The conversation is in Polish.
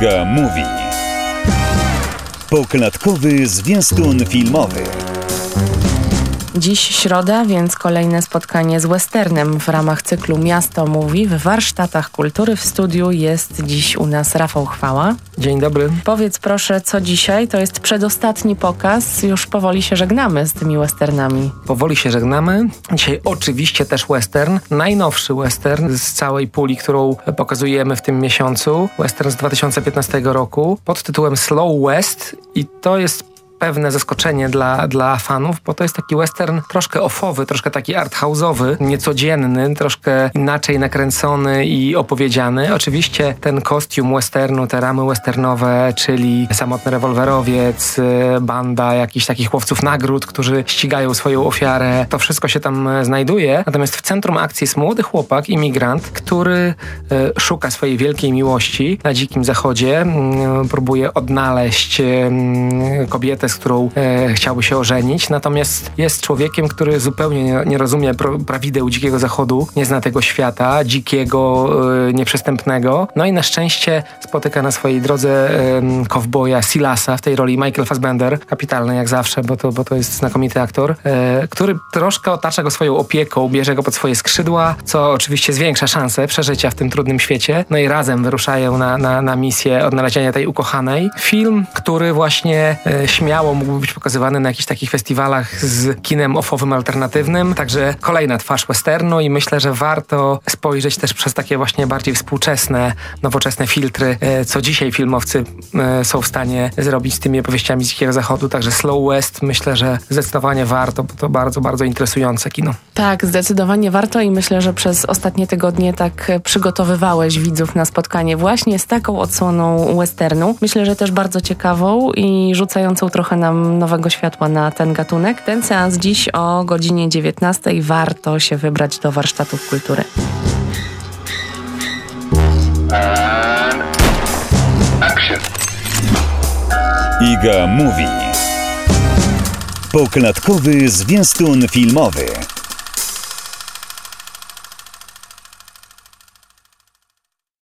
Iga Mówi. Poklatkowy zwiastun filmowy. Dziś środa, więc kolejne spotkanie z westernem w ramach cyklu Miasto Mówi w Warsztatach Kultury. W studiu jest dziś u nas Rafał Chwała. Dzień dobry. Powiedz proszę, co dzisiaj? To jest przedostatni pokaz. Już powoli się żegnamy z tymi westernami. Powoli się żegnamy. Dzisiaj oczywiście też western. Najnowszy western z całej puli, którą pokazujemy w tym miesiącu. Western z 2015 roku pod tytułem Slow West i to jest pewne zaskoczenie dla fanów, bo to jest taki western troszkę offowy, troszkę taki arthouse'owy, niecodzienny, troszkę inaczej nakręcony i opowiedziany. Oczywiście ten kostium westernu, te ramy westernowe, czyli samotny rewolwerowiec, banda jakichś takich łowców nagród, którzy ścigają swoją ofiarę, to wszystko się tam znajduje. Natomiast w centrum akcji jest młody chłopak, imigrant, który szuka swojej wielkiej miłości na dzikim zachodzie, próbuje odnaleźć kobietę, z którą chciałby się ożenić, natomiast jest człowiekiem, który zupełnie nie rozumie prawideł dzikiego zachodu, nie zna tego świata, dzikiego, nieprzystępnego. No i na szczęście spotyka na swojej drodze kowboja Silasa, w tej roli Michael Fassbender, kapitalny jak zawsze, bo to jest znakomity aktor, który troszkę otacza go swoją opieką, bierze go pod swoje skrzydła, co oczywiście zwiększa szanse przeżycia w tym trudnym świecie. No i razem wyruszają na misję odnalezienia tej ukochanej. Film, który właśnie śmiało mógłby być pokazywany na jakichś takich festiwalach z kinem offowym alternatywnym. Także kolejna twarz westernu i myślę, że warto spojrzeć też przez takie właśnie bardziej współczesne, nowoczesne filtry, co dzisiaj filmowcy są w stanie zrobić z tymi opowieściami z dzikiego zachodu. Także Slow West myślę, że zdecydowanie warto, bo to bardzo, bardzo interesujące kino. Tak, zdecydowanie warto i myślę, że przez ostatnie tygodnie tak przygotowywałeś widzów na spotkanie właśnie z taką odsłoną westernu. Myślę, że też bardzo ciekawą i rzucającą trochę nam nowego światła na ten gatunek. Ten seans dziś o godzinie 19:00. Warto się wybrać do Warsztatów Kultury. Iga Mówi. Poklatkowy zwiastun filmowy.